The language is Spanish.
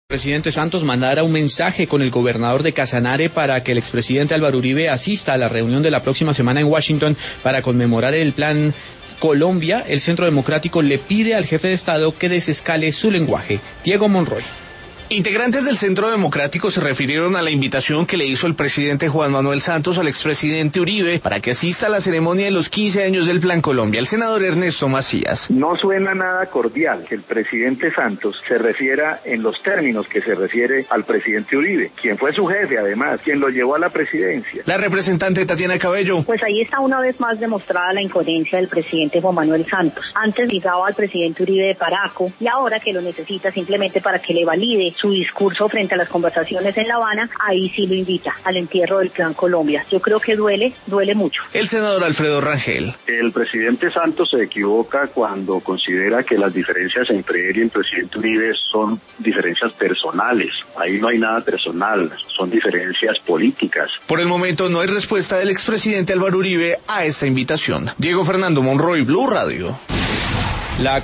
Presidente Santos mandara un mensaje con el gobernador de Casanare para que el expresidente Álvaro Uribe asista a la reunión de la próxima semana en Washington para conmemorar el Plan Colombia. El Centro Democrático le pide al jefe de Estado que desescale su lenguaje. Diego Monroy. Integrantes del Centro Democrático se refirieron a la invitación que le hizo el presidente Juan Manuel Santos al expresidente Uribe para que asista a la ceremonia de los 15 años del Plan Colombia. El senador Ernesto Macías. No suena nada cordial que el presidente Santos se refiera en los términos que se refiere al presidente Uribe, quien fue su jefe además, quien lo llevó a la presidencia. La representante Tatiana Cabello. Pues ahí está una vez más demostrada la incoherencia del presidente Juan Manuel Santos. Antes ligaba al presidente Uribe de Paraco y ahora que lo necesita simplemente para que le valide su discurso frente a las conversaciones en La Habana, ahí sí lo invita al entierro del Plan Colombia. Yo creo que duele mucho. El senador Alfredo Rangel. El presidente Santos se equivoca cuando considera que las diferencias entre él y el presidente Uribe son diferencias personales. Ahí no hay nada personal, son diferencias políticas. Por el momento no hay respuesta del expresidente Álvaro Uribe a esta invitación. Diego Fernando Monroy, Blue Radio.